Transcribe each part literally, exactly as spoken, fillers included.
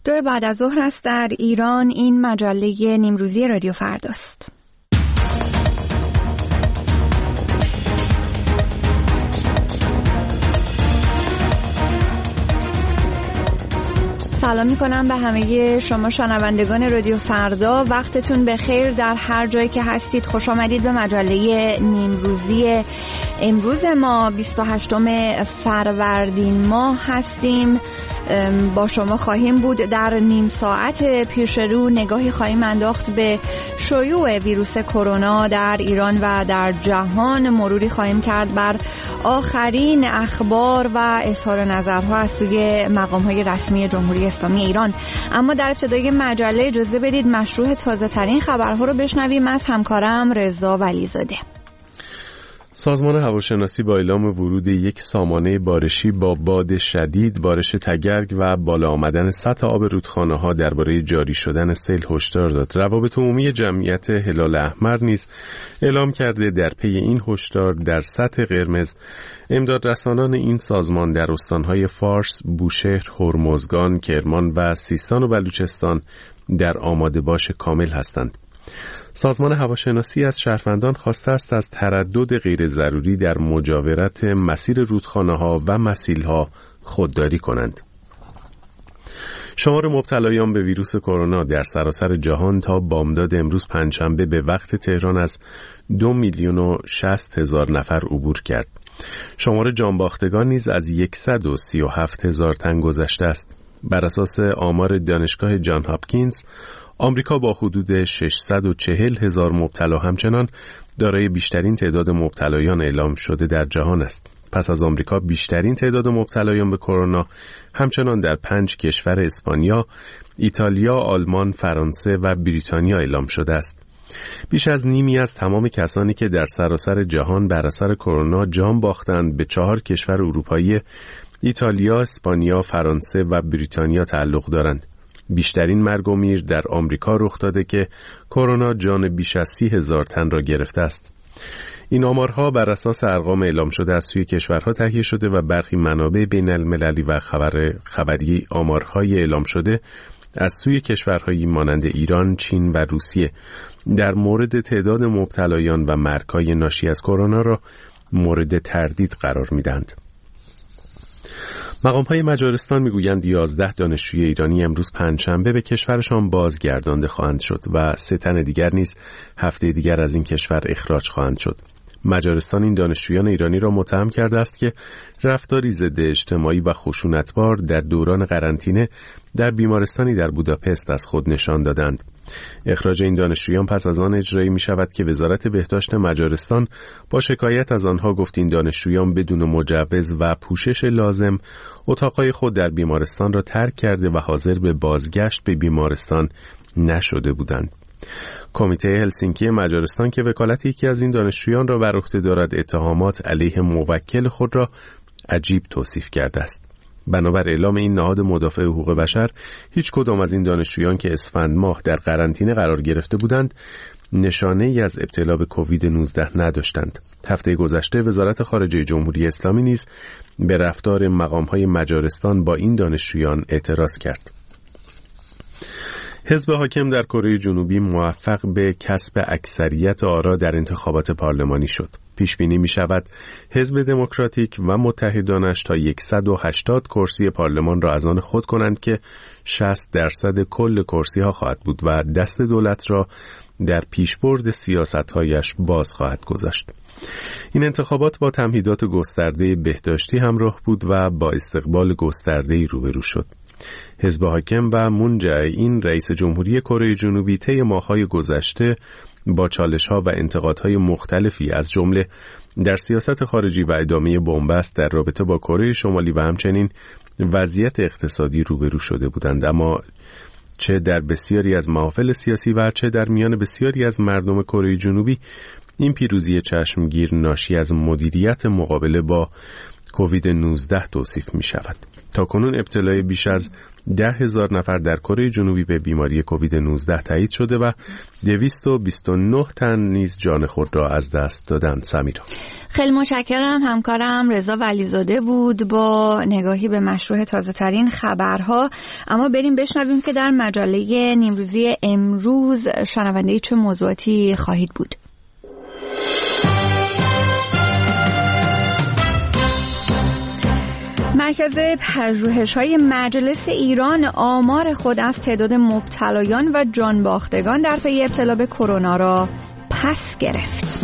دو بعد از ظهر است در ایران. این مجله نیمروزی رادیو فرداست. سلام میکنم به همه شما شنوندگان رادیو فردا. وقتتون بخیر در هر جایی که هستید. خوش آمدید به مجله نیمروزی امروز. ما بیست و هشتم فروردین ماه هستیم. با شما خواهیم بود. در نیم ساعت پیش رو نگاهی خواهیم انداخت به شیوع ویروس کرونا در ایران و در جهان. مروری خواهیم کرد بر آخرین اخبار و اظهار نظرها از سوی مقام‌های رسمی جمهوری اسلامی ایران. اما در ابتدای مجله اجازه بدید مشروع تازه ترین خبرها رو بشنویم از همکارم رضا ولیزاده. سازمان هواشناسی با اعلام ورود یک سامانه بارشی با باد شدید، بارش تگرگ و بالا آمدن سطح آب رودخانه‌ها درباره جاری شدن سیل هشدار داد. روابط عمومی جمعیت هلال احمر نیز اعلام کرده در پی این هشدار در سطح قرمز امدادرسانان این سازمان در استان‌های فارس، بوشهر، هرمزگان، کرمان و سیستان و بلوچستان در آماده باش کامل هستند. سازمان هواشناسی از شهروندان خواسته است از تردد غیر ضروری در مجاورت مسیر رودخانه‌ها و مسیل‌ها خودداری کنند. شمار مبتلایان به ویروس کرونا در سراسر جهان تا بامداد امروز پنجشنبه به وقت تهران از دو میلیون و شصت هزار نفر عبور کرد. شمار جانباختگان نیز از صد و سی و هفت هزار تن گذشته است. بر اساس آمار دانشگاه جان هاپکینز، آمریکا با حدود ششصد و چهل هزار مبتلا همچنان دارای بیشترین تعداد مبتلایان اعلام شده در جهان است. پس از آمریکا بیشترین تعداد مبتلایان به کرونا همچنان در پنج کشور اسپانیا، ایتالیا، آلمان، فرانسه و بریتانیا اعلام شده است. بیش از نیمی از تمام کسانی که در سراسر جهان بر اثر کرونا جان باختند به چهار کشور اروپایی ایتالیا، اسپانیا، فرانسه و بریتانیا تعلق دارند. بیشترین مرگ و میر در آمریکا رخ داده که کرونا جان بیش از سی هزار تن را گرفته است. این آمارها بر اساس ارقام اعلام شده از سوی کشورها تهیه شده و برخی منابع بین المللی و خبر خبری آمارهای اعلام شده از سوی کشورهایی مانند ایران، چین و روسیه در مورد تعداد مبتلایان و مرگ‌های ناشی از کرونا را مورد تردید قرار می‌دهند. مقام‌های مجارستان میگویند یازده دانشجوی ایرانی امروز پنجشنبه به کشورشان بازگردانده خواهند شد و سه تن دیگر نیز هفته دیگر از این کشور اخراج خواهند شد. مجارستان این دانشجویان ایرانی را متهم کرده است که رفتاری ضد اجتماعی و خشونتبار در دوران قرنطینه در بیمارستانی در بوداپست از خود نشان دادند. اخراج این دانشجویان پس از آن اجرایی می شود که وزارت بهداشت مجارستان با شکایت از آنها گفت این دانشجویان بدون مجوز و پوشش لازم اتاقهای خود در بیمارستان را ترک کرده و حاضر به بازگشت به بیمارستان نشده بودند. کمیته هلسینکی مجارستان که وکالت یکی از این دانشجویان را بر عهده دارد اتهامات علیه موکل خود را عجیب توصیف کرده است. بنابر اعلام این نهاد مدافع حقوق بشر هیچ کدام از این دانشجویان که اسفند ماه در قرنطینه قرار گرفته بودند نشانه ای از ابتلا به کووید نوزده نداشتند. هفته گذشته وزارت خارجه جمهوری اسلامی نیز به رفتار مقام‌های مجارستان با این دانشجویان اعتراض کرد. حزب حاکم در کره جنوبی موفق به کسب اکثریت آرا در انتخابات پارلمانی شد. پیش بینی می شود حزب دموکراتیک و متحدانش تا صد و هشتاد کرسی پارلمان را از آن خود کنند که شصت درصد کل کرسی ها خواهد بود و دست دولت را در پیشبرد سیاست‌هایش باز خواهد گذاشت. این انتخابات با تمهیدات گسترده بهداشتی همراه بود و با استقبال گسترده‌ای روبرو شد. حزب حاکم و مون جه-این رئیس جمهوری کره جنوبی طی ماه‌های گذشته با چالش‌ها و انتقادهای مختلفی از جمله در سیاست خارجی و ادامه بنبست در رابطه با کره شمالی و همچنین وضعیت اقتصادی روبرو شده بودند، اما چه در بسیاری از محافل سیاسی و چه در میان بسیاری از مردم کره جنوبی این پیروزی چشمگیر ناشی از مدیریت مقابله با کووید نوزده توصیف می شود. تاکنون ابتلای بیش از ده هزار نفر در کره جنوبی به بیماری کووید نوزده تایید شده و دویست و بیست و نه تن نیز جان خود را از دست دادند. سمیرا، خیلی متشکرم. همکارم رضا ولیزاده بود با نگاهی به مشروع تازه ترین خبرها. اما بریم بشنویم که در مجله نیمروزی امروز شنونده چه موضوعاتی خواهید بود. مرکز پژوهش‌های مجلس ایران آمار خود از تعداد مبتلایان و جانباختگان در پی ابتلا به کرونا را پس گرفت.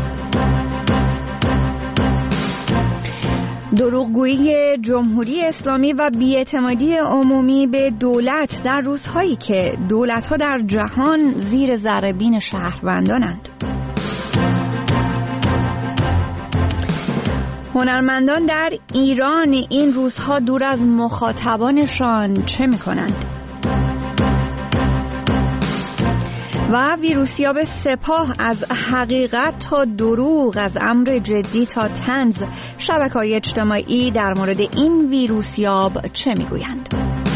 دروغگویی جمهوری اسلامی و بی‌اعتمادی عمومی به دولت در روزهایی که دولت‌ها در جهان زیر ذره‌بین شهروندانند. هنرمندان در ایران این روزها دور از مخاطبانشان چه می‌کنند؟ و ویروسیاب سپاه از حقیقت تا دروغ، از امر جدی تا طنز، شبکه‌های اجتماعی در مورد این ویروسیاب چه میگویند؟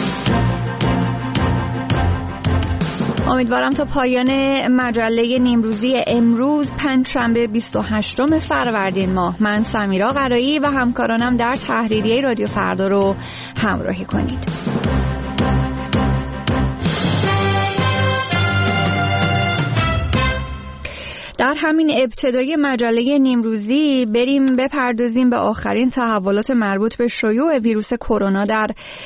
امیدوارم تا پایان مجله نیمروزی امروز پنجشنبه بیست و هشتم فروردین ماه من سمیرا قرایی و همکارانم در تحریریه رادیو فردا رو همراهی کنید. در همین ابتدای مجله نیمروزی بریم بپردازیم به آخرین تحولات مربوط به شیوع ویروس کرونا در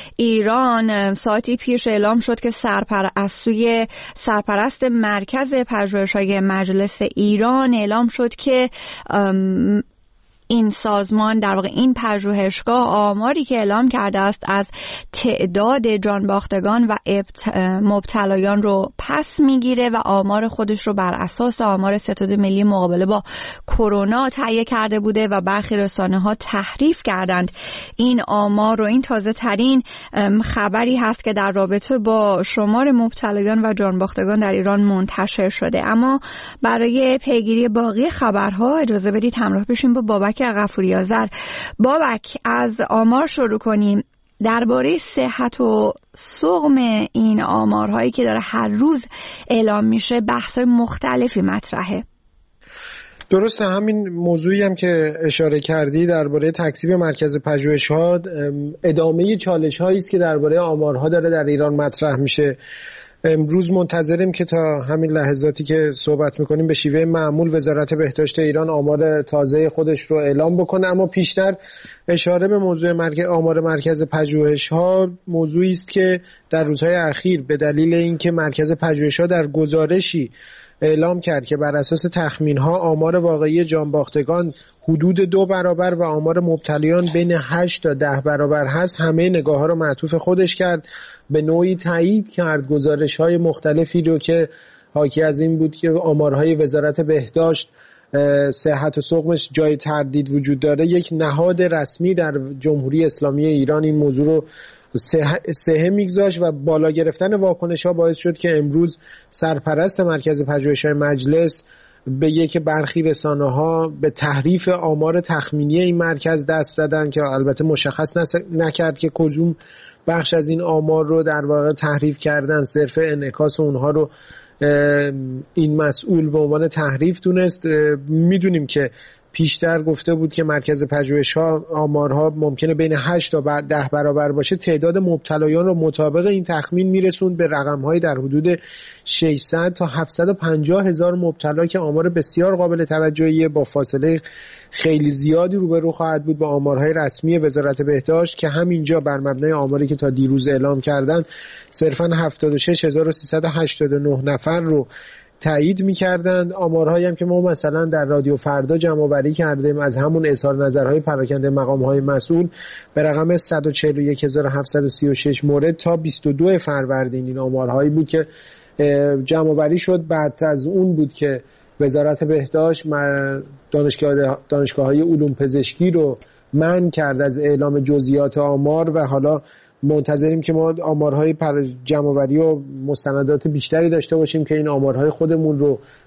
ایران. ساعتی پیش اعلام شد که سرپر... از سوی سرپرست مرکز پژوهش‌های مجلس ایران اعلام شد که ام... این سازمان در واقع این پژوهشگاه آماری که اعلام کرده است از تعداد جانباختگان و مبتلایان رو پس میگیره و آمار خودش رو بر اساس آمار ستاد ملی مقابله با کرونا تهیه کرده بوده و برخی رسانه‌ها تحریف کردند این آمار رو. این تازه ترین خبری هست که در رابطه با شمار مبتلایان و جانباختگان در ایران منتشر شده. اما برای پیگیری باقی خبرها اجازه بدید همراه بشیم با بابک غفوری آذر. بابک، از آمار شروع کنیم. درباره صحت و سقم این آمارهایی که داره هر روز اعلام میشه بحث‌های مختلفی مطرحه. درسته، همین موضوعی هم که اشاره کردی درباره تکذیب مرکز پژوهش‌ها ادامه چالش‌هایی است که درباره آمارها داره در ایران مطرح میشه. امروز منتظریم که تا همین لحظاتی که صحبت میکنیم به شیوه معمول وزارت بهداشت ایران آمار تازه خودش رو اعلام بکنه. اما پیشتر اشاره به موضوع مرکز آمار مرکز پژوهش‌ها موضوعی است که در روزهای اخیر به دلیل اینکه مرکز پژوهش‌ها در گزارشی اعلام کرد که بر اساس تخمین‌ها آمار واقعی جانباختگان حدود دو برابر و آمار مبتلایان بین هشت تا ده برابر هست، همه نگاه‌ها رو معطوف خودش کرد، به نوعی تایید کرد گزارش‌های مختلفی رو که حاکی از این بود که آمارهای وزارت بهداشت صحت و سقمش جای تردید وجود داره. یک نهاد رسمی در جمهوری اسلامی ایران این موضوع رو سهه میگذاشت و بالا گرفتن واکنش‌ها باعث شد که امروز سرپرست مرکز پژوهش‌های مجلس به یک برخی رسانه‌ها به تحریف آمار تخمینی این مرکز دست زدن که البته مشخص نکرد که کدوم بخش از این آمار رو در واقع تحریف کردن. صرف انعکاس اونها رو این مسئول به عنوان تحریف دونست. میدونیم که پیشتر گفته بود که مرکز پژوهش‌ها آمارها ممکنه بین هشت تا ده برابر باشه. تعداد مبتلایان رو مطابق این تخمین میرسوند به رقم‌های در حدود ششصد تا هفتصد و پنجاه هزار مبتلا که آمار بسیار قابل توجهیه. با فاصله خیلی زیادی روبرو خواهد بود با آمارهای رسمی وزارت بهداشت که همینجا بر مبنای آماری که تا دیروز اعلام کردن صرفاً هفتاد و شش هزار و سیصد و هشتاد و نه نفر رو تایید می‌کردند. آمارهایی هم که ما مثلا در رادیو فردا جمع‌آوری کردیم از همون اظهار نظرهای پراکنده مقام‌های مسئول به رقم صد و چهل و یک هزار و هفتصد و سی و شش مورد تا بیست و دو فروردین این آمارهایی بود که جمع‌آوری شد. بعد از اون بود که وزارت بهداشت دانشگاه دانشگاه‌های علوم پزشکی رو منع کرد از اعلام جزئیات آمار و حالا منتظریم که ما آمارهای جمع‌آوری و مستندات بیشتری داشته باشیم که این آمارهای خودمون رو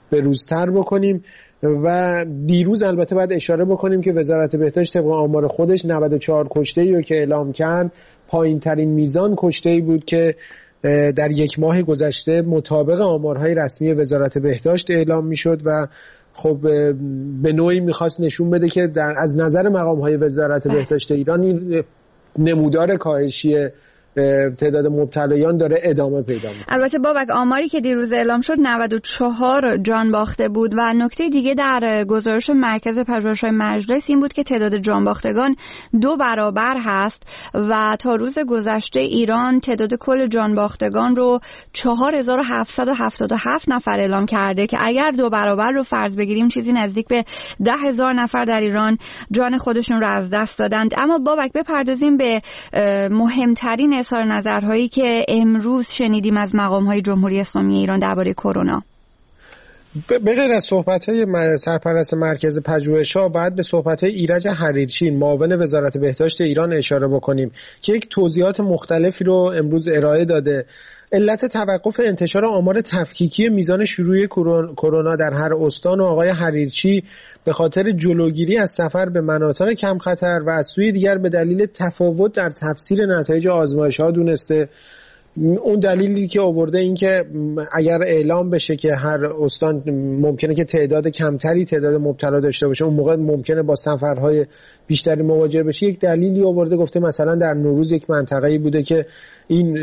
به روزتر بکنیم. و دیروز البته باید اشاره بکنیم که وزارت بهداشت طبق آمار خودش نود و چهار کشته‌ای رو که اعلام کرد پایین ترین میزان کشته‌ای بود که در یک ماه گذشته مطابق آمارهای رسمی وزارت بهداشت اعلام میشد و خب به نوعی میخواست نشون بده که در از نظر مقامهای وزارت بهداشت ایران این نمودار کاهشی تعداد مبتلایان داره ادامه پیدا میکنه. البته بابک آماری که دیروز اعلام شد نود و چهار جان باخته بود و نکته دیگه در گزارش مرکز پژوهش‌های مجلس این بود که تعداد جان باختگان دو برابر هست و تا روز گذشته ایران تعداد کل جان باختگان رو چهار هزار و هفتصد و هفتاد و هفت نفر اعلام کرده که اگر دو برابر رو فرض بگیریم چیزی نزدیک به ده هزار نفر در ایران جان خودشون رو از دست دادند. اما بابک بپردازیم به مهمترین اظهار نظرهایی که امروز شنیدیم از مقام‌های جمهوری اسلامی ایران درباره کرونا. به غیر از صحبت‌های سرپرست مرکز پژوهش‌ها بعد به صحبت‌های ایرج حریرچی معاون وزارت بهداشت ایران اشاره بکنیم که یک توضیحات مختلفی رو امروز ارائه داده. علت توقف انتشار آمار تفکیکی میزان شیوع کرونا در هر استان و آقای حریرچی به خاطر جلوگیری از سفر به مناطق کم خطر و از سوی دیگر به دلیل تفاوت در تفسیر نتایج آزمایش‌ها دونسته. اون دلیلی که آورده این که اگر اعلام بشه که هر استان ممکنه که تعداد کمتری تعداد مبتلا داشته باشه اون موقع ممکنه با سفرهای بیشتری مواجه بشه. یک دلیلی آورده گفته مثلا در نوروز یک منطقه‌ای بوده که این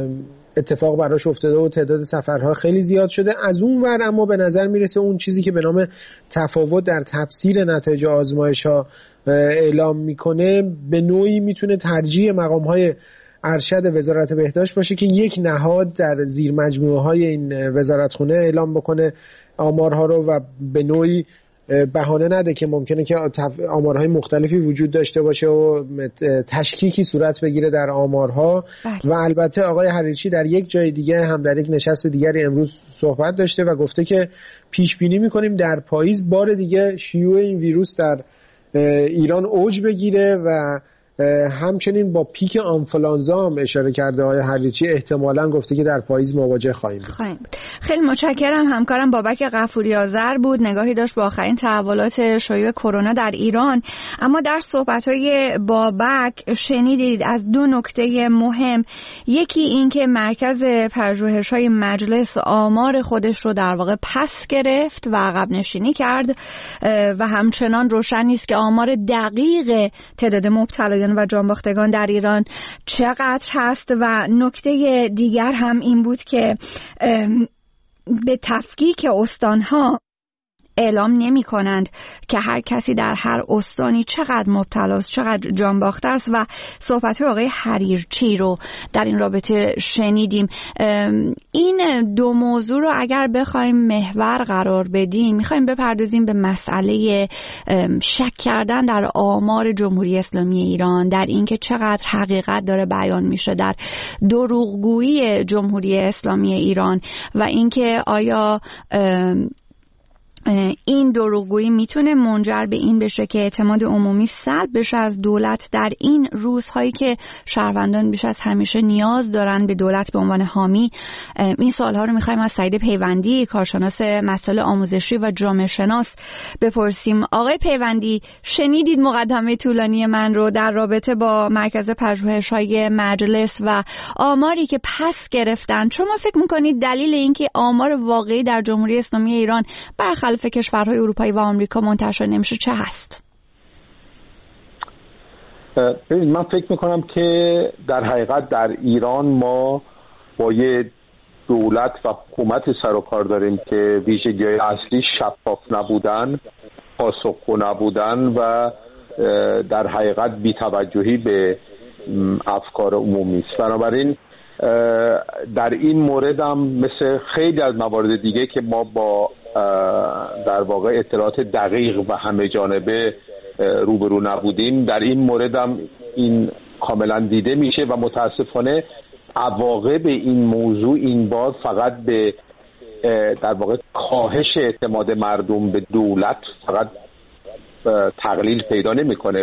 اتفاق براش افتاده و تعداد سفرها خیلی زیاد شده. از اون ور اما به نظر میرسه اون چیزی که به نام تفاوت در تفسیر نتایج آزمایش‌ها اعلام میکنه به نوعی میتونه ترجیح مقام‌های ارشد وزارت بهداشت باشه که یک نهاد در زیر مجموعه‌های این وزارتخونه اعلام بکنه آمارها رو و به نوعی بهانه نده که ممکنه که آمارهای مختلفی وجود داشته باشه و تشکیکی صورت بگیره در آمارها. بله. و البته آقای حریرچی در یک جای دیگه هم در یک نشست دیگری امروز صحبت داشته و گفته که پیش بینی می‌کنیم در پاییز بار دیگه شیوع این ویروس در ایران اوج بگیره و همچنین با پیک آنفولانزا هم اشاره کرده آقای حریرچی احتمالاً گفته که در پاییز مواجه خواهیم بود. خیلی متشکرم. همکارم بابک غفوری آذر بود، نگاهی داشت به آخرین تحولات شیوع کرونا در ایران. اما در صحبت‌های بابک شنیدید از دو نکته مهم، یکی این که مرکز پژوهش‌های مجلس آمار خودش رو در واقع پس گرفت و عقب نشینی کرد و همچنان روشن نیست که آمار دقیق تعداد مبتلایان و جانباختگان در ایران چقدر هست. و نکته دیگر هم این بود که به تفکیک استانها اعلام نمی کنند که هر کسی در هر استانی چقدر مبتلاست، چقدر جان باخته است و صحبت آقای حریرچی رو در این رابطه شنیدیم. این دو موضوع رو اگر بخوایم محور قرار بدیم میخوایم بپردازیم به مسئله شک کردن در آمار جمهوری اسلامی ایران، در اینکه چقدر حقیقت داره بیان میشه در دروغگویی جمهوری اسلامی ایران و اینکه آیا این دروغگویی میتونه منجر به این بشه که اعتماد عمومی سلب بشه از دولت در این روزهایی که شهروندان بیش از همیشه نیاز دارن به دولت به عنوان حامی. این سوالها رو میخوایم از سعید پیوندی، کارشناس مسائل آموزشی و جامعه شناس بپرسیم. آقای پیوندی، شنیدید مقدمه طولانی من رو در رابطه با مرکز پژوهش‌های مجلس و آماری که پس گرفتن. شما فکر میکنید دلیل اینکه آمار واقعی در جمهوری اسلامی ایران برخلاف کشورهای اروپایی و آمریکا منتشر نمیشه چه هست؟ من فکر میکنم که در حقیقت در ایران ما با یه دولت و حکومت سر و کار داریم که ویژگی‌های اصلی شفاف نبودن، پاسخگو نبودن و در حقیقت بی‌توجهی به افکار عمومی است. بنابراین در این مورد هم مثل خیلی از موارد دیگه که ما با در واقع اطلاعات دقیق و همه جانبه روبرو نبودیم، در این مورد هم این کاملا دیده میشه و متاسفانه عواقب این موضوع این بار فقط به در واقع کاهش اعتماد مردم به دولت فقط تقلیل پیدا نمیکنه.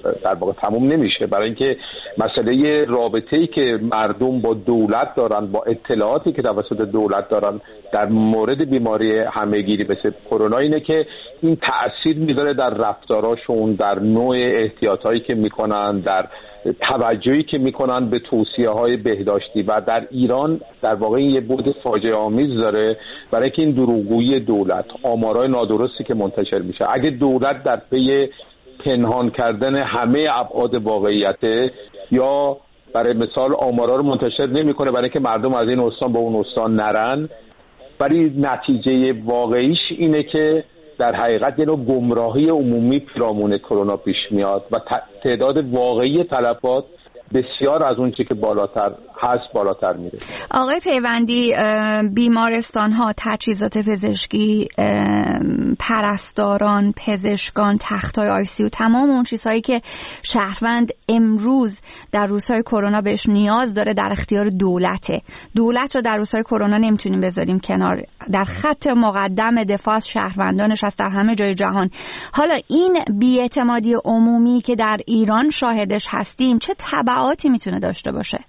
در واقع تموم نمیشه، برای اینکه مسئله رابطه‌ای که مردم با دولت دارن، با اطلاعاتی که توسط دولت دارن در مورد بیماری همه‌گیری مثل کرونا اینه که این تأثیر میذاره در رفتاراشون، در نوع احتیاطایی که میکنن، در توجهی که میکنن به توصیه‌های بهداشتی. و در ایران در واقع این یه بعد فاجعه آمیز داره، برای اینکه این دروغگویی دولت، آمارهای نادرستی که منتشر میشه، اگه دولت در پی پنهان کردن همه ابعاد واقعیت یا برای مثال آمارها رو منتشر نمیکنه برای اینکه مردم از این استان به اون استان نرن، ولی نتیجه واقعیش اینه که در حقیقت یه نوع گمراهی عمومی پیرامون کرونا پیش میاد و تعداد واقعی تلفات بسیار از اون چی که بالاتر هست بالاتر میره. آقای پیوندی، بیمارستان ها، تجهیزات پزشکی، پرستاران، پزشکان، تخت‌های آی سی یو، تمام اون چیزهایی که شهروند امروز در روزهای کرونا بهش نیاز داره در اختیار دولته. دولت رو در روزهای کرونا نمیتونیم بذاریم کنار، در خط مقدم دفاع از شهروندانش هست در همه جای جهان. حالا این بی‌اعتمادی عمومی که در ایران شاهدش هستیم چه تبعاتی میتونه داشته باشه؟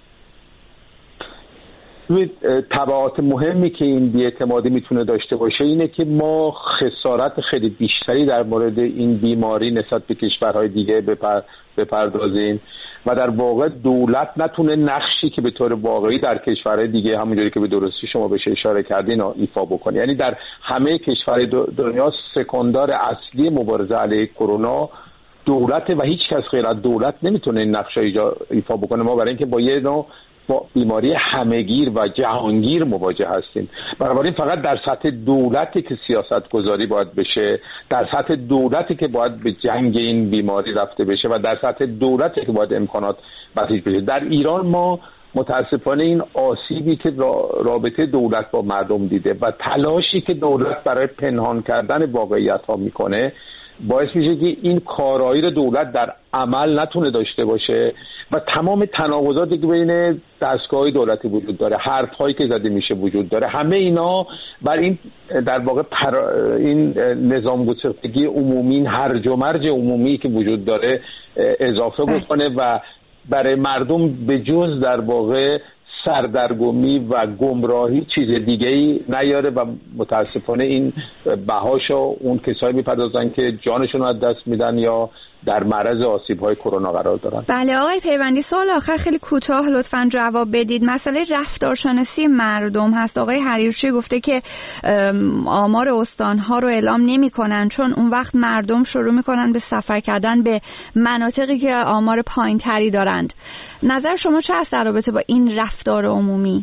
تبعات مهمی که این بی‌اعتمادی میتونه داشته باشه اینه که ما خسارت خیلی بیشتری در مورد این بیماری نسبت به کشورهای دیگه بپر... بپردازیم و در واقع دولت نتونه نقشی که به طور واقعی در کشورهای دیگه همونجوری که به درستی شما بهش اشاره کردین ایفا بکنه. یعنی در همه کشورهای دنیا سکندار اصلی مبارزه علیه کرونا دولت و هیچ کس غیر از دولت نمیتونه این نقش رو ایفا بکنه. ما برای اینکه با یه نوع با بیماری همه‌گیر و جهانگیر مواجه هستیم، بنابراین فقط در سطح دولتی که سیاست گذاری باید بشه، در سطح دولتی که باید به جنگ این بیماری رفته بشه و در سطح دولتی که باید امکانات بسیج بشه. در ایران ما متاسفانه این آسیبی که رابطه دولت با مردم دیده و تلاشی که دولت برای پنهان کردن واقعیت ها میکنه باعث میشه که این کارایی رو دولت در عمل نتونه داشته باشه و تمام تناقضاتی که بین دستگاه‌های دولتی وجود داره، حرف‌هایی که زده میشه وجود داره، همه اینا بر این در واقع پر... این نظام گسستگی عمومی، این هرج و مرج عمومی که وجود داره اضافه بکنه و برای مردم به جز در واقع سردرگمی و گمراهی چیز دیگه‌ای نیاره و متاسفانه این بهاشو اون کسایی میپردازن که جانشون رو از دست میدن یا در معرض آسیب‌های کرونا قرار دارن. بله آقای پیوندی، سوال آخر خیلی کوتاه لطفاً جواب بدید. مسئله رفتارشناسی مردم هست. آقای حریرچی گفته که آمار استان‌ها رو اعلام نمی‌کنن چون اون وقت مردم شروع می‌کنن به سفر کردن به مناطقی که آمار پایین‌تری دارند. نظر شما چه است در رابطه با این رفتار عمومی؟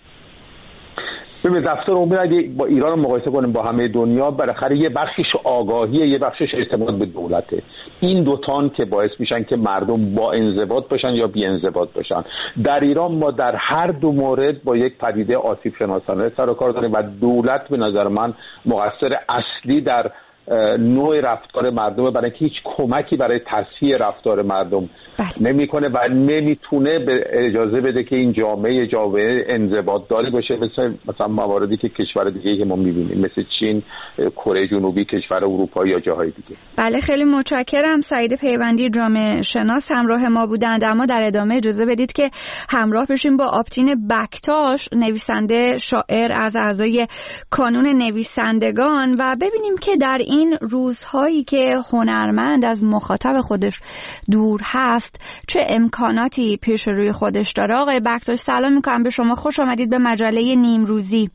ببینید رفتار عمومی اگه با ایران رو مقایسه کنیم با همه دنیا، بالاخره یه بخشش آگاهیه، یه بخشش اعتماد به دولته. این دوتان که باعث میشن که مردم با انضباط باشن یا بی انضباط باشن. در ایران ما در هر دو مورد با یک پدیده آسیب شناسانه سر و کار داریم و دولت به نظر من مقصر اصلی در نوع رفتار مردم، برای اینکه هیچ کمکی برای تصحیح رفتار مردم نمیکنه و نمیتونه به اجازه بده که این جامعه جامعه انضباط داری باشه، مثل مثلا مواردی که کشور دیگه که ما میبینیم مثل چین، کره جنوبی، کشور اروپایی یا جاهای دیگه. بله خیلی متشکرم. سعید پیوندی جامعه شناس همراه ما بودند. اما در ادامه اجازه بدید که همراه بشیم با آبتین بکتاش، نویسنده شاعر از اعضای کانون نویسندگان، و ببینیم که در این روزهایی که هنرمند از مخاطب خودش دور هست چه امکاناتی پیش روی خودش داره. آقای بکتاش سلام میکنم به شما، خوش آمدید به مجله نیمروزی.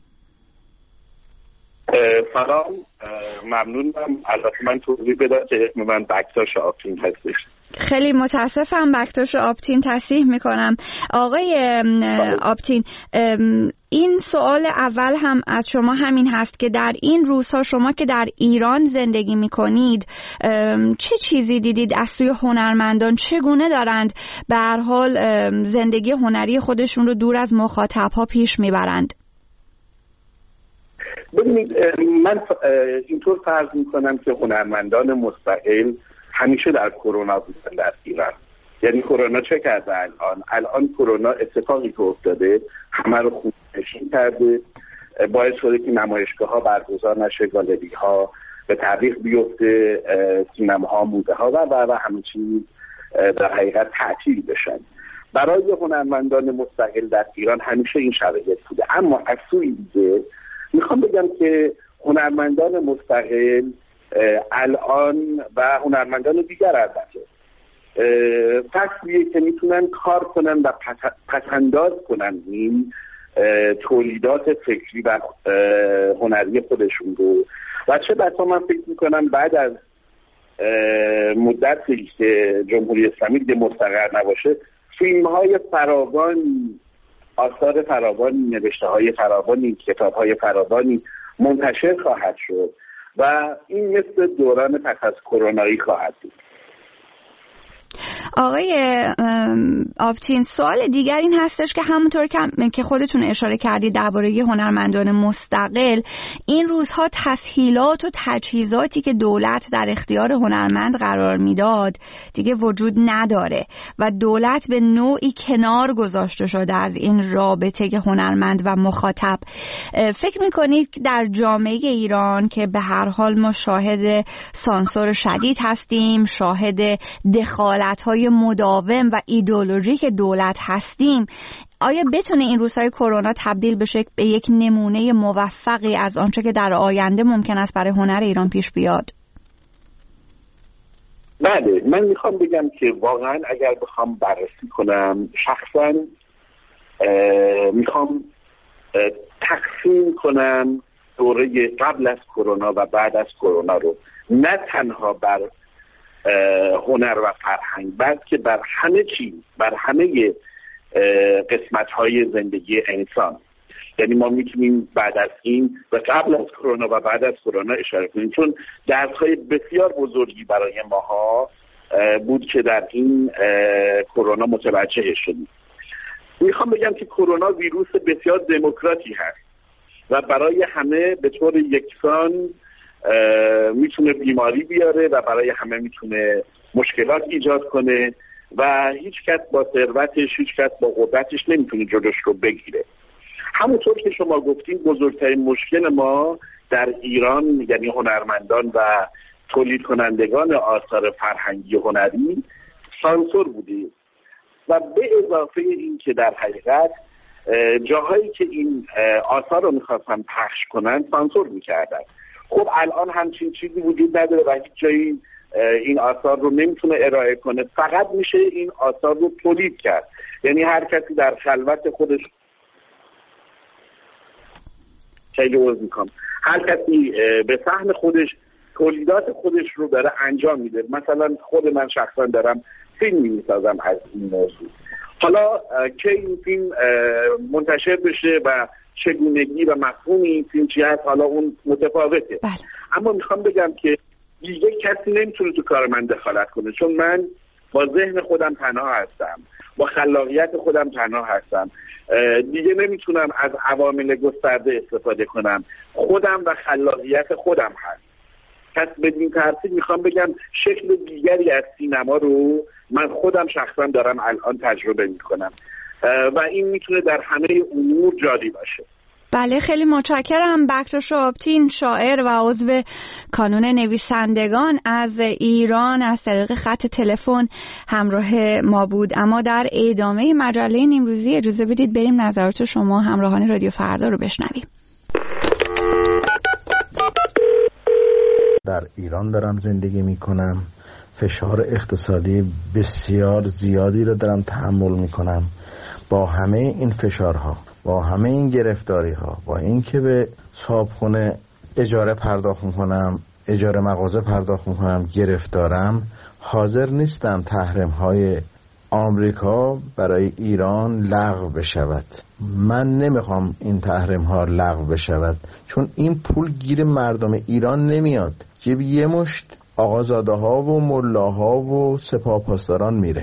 سلام، ممنونم. البته من توضیح بدم که اسم من بکتاش آبتین هستش. خیلی متاسفم، بکتاش آبتین تصحیح میکنم. آقای آبتین، این سوال اول هم از شما همین هست که در این روزها شما که در ایران زندگی میکنید چه چیزی دیدید از سوی هنرمندان؟ چگونه دارند به هر حال زندگی هنری خودشون رو دور از مخاطبها پیش میبرند؟ ببینید، من اینطور فرض میکنم که هنرمندان مستقل همیشه در کرونا بودن در ایران. یعنی کرونا چه کرده الان؟ الان کرونا اتفاقی که افتاده همه رو خودنشین کرده، باعث شده که نمایشگاه ها برگزار نشه، گالری ها به تعویق بیفته، سینماها، موزه ها و و همه چیز در حقیقت تعطیل بشن. برای هنرمندان مستقل در ایران همیشه این شرایط بوده. اما از سوی دیگه میخوام بگم که هنرمندان مستقل الان و هنرمندان دیگر البته فصلیه که میتونن کار کنن و پسنداز کنن این تولیدات فکری و هنری خودشون رو. و چه بسا من فکر میکنم بعد از مدتی که جمهوری اسلامی دیگه مستقر نباشه، فیلم های فراوانی، آثار فراوانی، نوشته های فراوانی، کتاب های فراوانی منتشر خواهد شد و این مثل دوران پس از کرونایی خواهد بود. آقای آبتین، سوال دیگر این هستش که همونطور که خودتون اشاره کردید درباره هنرمندان مستقل، این روزها تسهیلات و تجهیزاتی که دولت در اختیار هنرمند قرار میداد دیگه وجود نداره و دولت به نوعی کنار گذاشته شده از این رابطه هنرمند و مخاطب. فکر میکنید در جامعه ایران که به هر حال ما شاهد سانسور شدید هستیم، شاهد دخالت‌های مداوم و ایدئولوژیک دولت هستیم، آیا بتونه این روزهای کرونا تبدیل بشه به یک نمونه موفقی از آنچه که در آینده ممکن است برای هنر ایران پیش بیاد؟ بله، من میخوام بگم که واقعا اگر بخوام بررسی کنم، شخصا میخوام تقسیم کنم دوره قبل از کرونا و بعد از کرونا رو، نه تنها بر هنر و فرهنگ بلکه بر همه چیز، بر همه قسمت‌های زندگی انسان. یعنی ما میتونیم بعد از این و قبل از کرونا و بعد از کرونا اشاره کنیم، چون درس‌های بسیار بزرگی برای ماها بود که در این کرونا متوجه شدیم. میخوام بگم که کرونا ویروس بسیار دموکراتی هست و برای همه به طور یکسان میتونه بیماری بیاره و برای همه میتونه مشکلات ایجاد کنه و هیچ کس با ثروتش، هیچ کس با قدرتش نمیتونه جلوش رو بگیره. همونطور که شما گفتین، بزرگترین مشکل ما در ایران یعنی هنرمندان و تولید کنندگان آثار فرهنگی و هنری سانسور بوده و به اضافه این که در حقیقت جاهایی که این آثار رو میخواستن پخش کنن سانسور میکردن. خب الان همچین چیزی وجود نداره و هیچ جایی این آثار رو نمیتونه ارائه کنه، فقط میشه این آثار رو تولید کرد. یعنی هر کسی در خلوت خودش خیلی عرض میکنم هر کسی به سهم خودش تولیدات خودش رو داره انجام میده. مثلا خود من شخصا دارم فیلم میسازم از این موضوع. حالا که این فیلم منتشر بشه و چگونگی و مفهوم این فیلم چی هست، حالا اون متفاوته. بله. اما میخوام بگم که دیگه کسی نمیتونه تو کار من دخالت کنه، چون من با ذهن خودم تنها هستم، با خلاقیت خودم تنها هستم، دیگه نمیتونم از عوامل گسترده استفاده کنم. خودم و خلاقیت خودم هست. پس بدین ترتیب میخوام بگم شکل دیگری از سینما رو من خودم شخصا دارم الان تجربه میکنم و این میتونه در همه امور جاری باشه. بله، خیلی متشکرم. بکتاش آبتین، شاعر و عضو کانون نویسندگان از ایران، از طریق خط تلفن همراه ما بود. اما در ادامه مجله نیمروزی اجازه بدید بریم نظرات شما همراهان رادیو فردا رو بشنویم. در ایران دارم زندگی می کنم، فشار اقتصادی بسیار زیادی رو دارم تحمل می کنم. با همه این فشارها، با همه این گرفتاری ها، با این که به صاحبخونه اجاره پرداخت می کنم، اجاره مغازه پرداخت می کنم، گرفتارم، حاضر نیستم تحریم های آمریکا برای ایران لغو بشود. من نمیخوام این تحریم ها لغو بشود، چون این پول گیر مردم ایران نمیاد، جیب یه مشت آقازاده ها و ملاها و سپاه پاسداران میره.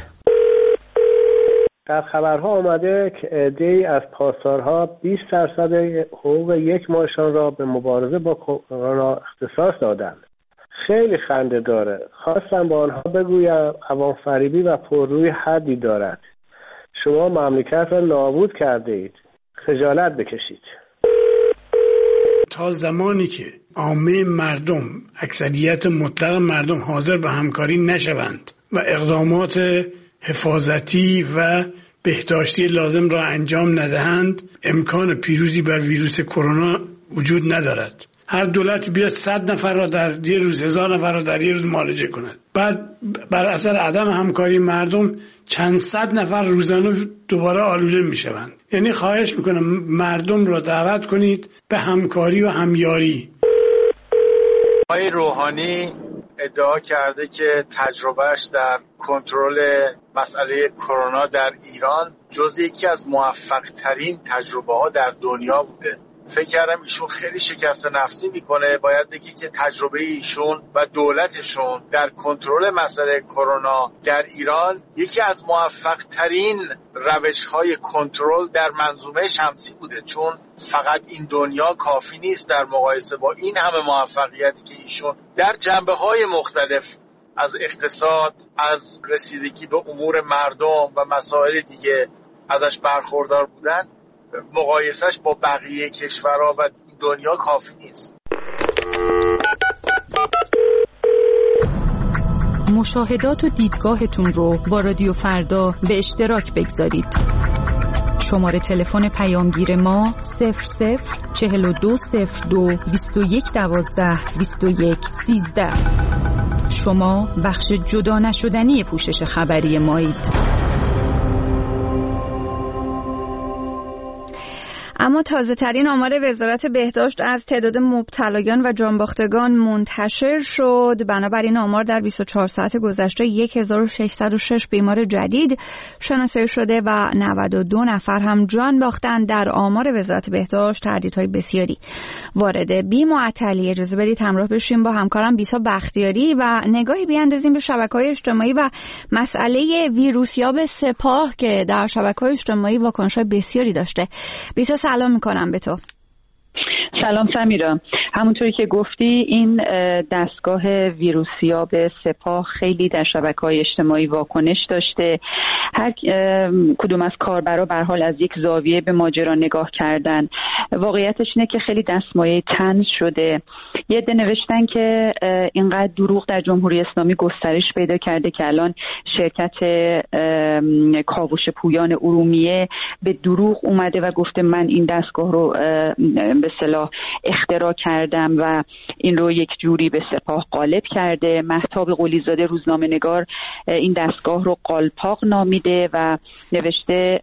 در خبرها آمده که عده‌ای از پاسدارها بیست درصد حقوق یک ماهشان را به مبارزه با کرونا اختصاص دادند. خیلی خنده داره. خواستم با آنها بگویم عوام فریبی و پررویی حدی دارد. شما مملکت را نابود کرده اید. خجالت بکشید. تا زمانی که عامه مردم، اکثریت مطلق مردم حاضر به همکاری نشوند و اقدامات حفاظتی و بهداشتی لازم را انجام ندهند، امکان پیروزی بر ویروس کرونا وجود ندارد. هر دولت بیاد صد نفر را در یه روز، هزار نفر را در یه روز معالجه کند، بعد بر اثر عدم همکاری مردم چند صد نفر روزانه دوباره آلوده می شوند. یعنی خواهش میکنم مردم را دعوت کنید به همکاری و همیاری. آقای روحانی ادعا کرده که تجربهش در کنترل مسئله کرونا در ایران جز یکی از موفق ترین تجربه ها در دنیا بوده. فکر کردم ایشون خیلی شکست نفسی میکنه. باید بگی که تجربه ایشون و دولتشون در کنترل مسئله کرونا در ایران یکی از موفق ترین روش های کنترل در منظومه شمسی بوده، چون فقط این دنیا کافی نیست در مقایسه با این همه موفقیتی که ایشون در جنبه های مختلف از اقتصاد، از رسیدگی به امور مردم و مسائل دیگه ازش برخوردار بودن، مقایسش با بقیه کشورها و دنیا کافی نیست. مشاهدات و دیدگاهتون رو با رادیو فردا به اشتراک بگذارید. شماره تلفن پیامگیر ما صفر صفر چهل و دو صفر دو بیست و یک دوازده بیست و یک سیزده. شما بخش جدا نشدنی پوشش خبری مایید. اما تازه ترین آمار وزارت بهداشت از تعداد مبتلایان و جانباختگان منتشر شد. بنابراین آمار در بیست و چهار ساعت گذشته هزار و ششصد و شش بیمار جدید شناسایی شده و نود و دو نفر هم جان باختند. در آمار وزارت بهداشت تردیدهای بسیاری وارد بی معطلی. اجازه بدید همراه بشیم با همکارم بیتا بختیاری و نگاهی بیاندازیم به شبکه‌های اجتماعی و مسئله ویروسیاب سپاه که در شبکه‌های اجتماعی واکنش‌های بسیاری داشته. بیتا سلام میکنم به تو. سلام سمیرا. همونطوری که گفتی این دستگاه ویروسیاب سپاه خیلی در شبکه‌های اجتماعی واکنش داشته. هر کدوم از کاربرا به هر حال از یک زاویه به ماجرا نگاه کردن. واقعیتش اینه که خیلی دستمایه طنز شده. یه عده نوشتن که اینقدر دروغ در جمهوری اسلامی گسترش پیدا کرده که الان شرکت کاوش پویان ارومیه به دروغ اومده و گفته من این دستگاه رو به اصطلاح اختراع کردم و این رو یک جوری به سپاه غالب کرده. مهتاب قلیزاده روزنامه‌نگار این دستگاه رو قالپاق نامیده و نوشته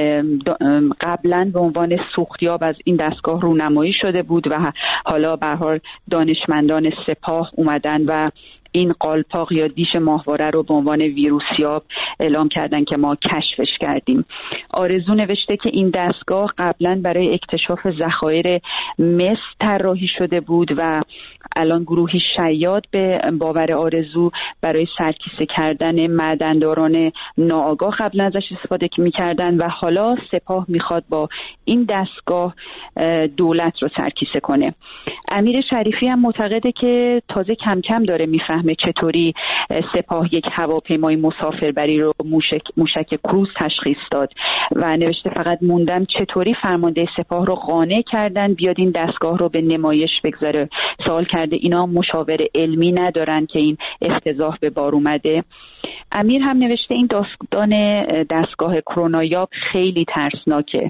قبلا به عنوان سوختیاب از این دستگاه رونمایی شده بود و حالا به هر حال دانشمندان سپاه اومدن و این قالپاق یا دیش ماهواره رو به عنوان ویروسیاب اعلام کردن که ما کشفش کردیم. آرزو نوشته که این دستگاه قبلا برای اکتشاف ذخایر مس طراحی شده بود و الان گروهی شیاد به باور آرزو برای سرکیسه کردن معدنداران ناآگاه قبلا ازش استفاده می‌کردن و حالا سپاه میخواد با این دستگاه دولت رو سرکیسه کنه. امیر شریفی هم معتقده که تازه کم کم داره میفهمه چطوری سپاه یک هواپیمای مسافربری رو موشک موشک کروز تشخیص داد و نوشته فقط موندم چطوری فرمانده سپاه رو قانع کردن بیاد این دستگاه رو به نمایش بگذاره. سوال کرده اینا مشاور علمی ندارن که این افتضاح به بار اومده. امیر هم نوشته این داستان دستگاه کرونایاب خیلی ترسناکه.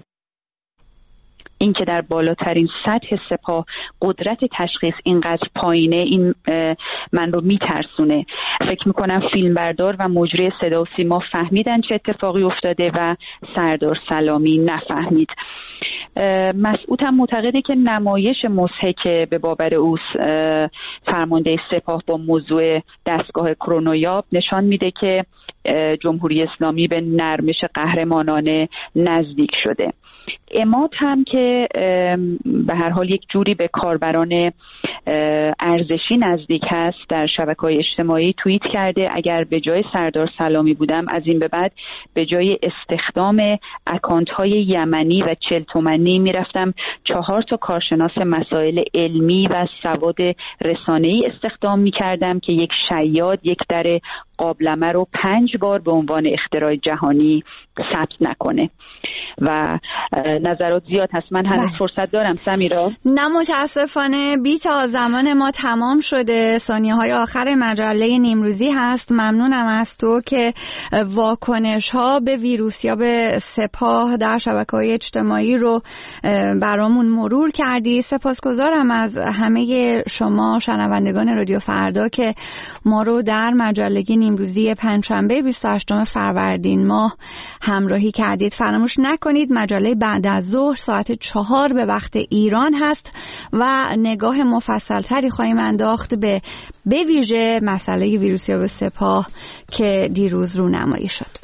این که در بالاترین سطح سپاه قدرت تشخیص اینقدر پایینه این من رو میترسونه. فکر میکنم فیلمبردار و مجری صدا و سیما فهمیدن چه اتفاقی افتاده و سردار سلامی نفهمید. مسعود هم معتقده که نمایش مضحک به باور او فرمانده سپاه با موضوع دستگاه کرونایاب نشان میده که جمهوری اسلامی به نرمش قهرمانانه نزدیک شده. اماد هم که به هر حال یک جوری به کاربران ارزشی نزدیک هست در شبکه‌های اجتماعی توییت کرده اگر به جای سردار سلامی بودم از این به بعد به جای استخدام اکانت‌های یمنی و چل تومانی میرفتم چهار تا کارشناس مسائل علمی و سواد رسانه‌ای استخدام میکردم که یک شیاد یک در قابلمه رو پنج بار به عنوان اختراع جهانی ثبت نکنه. و نظرات زیاد هست. من هنوز فرصت دارم سمیرا؟ نه متاسفانه بیتا زمان ما تمام شده. ثانیه های آخر مجله نیمروزی هست. ممنونم از تو که واکنش ها به ویروسیاب سپاه در شبکه‌های اجتماعی رو برامون مرور کردی. سپاسگزارم از همه شما شنوندگان رادیو فردا که ما رو در مجله نیمروزی پنجشنبه بیست و هشتم فروردین ماه همراهی کردید. فراموش نکنید مجله بعد از ظهر ساعت چهار به وقت ایران هست و نگاه مفصلتری خواهیم انداخت به به ویژه مسئله ویروسیاب سپاه که دیروز رونمایی شد.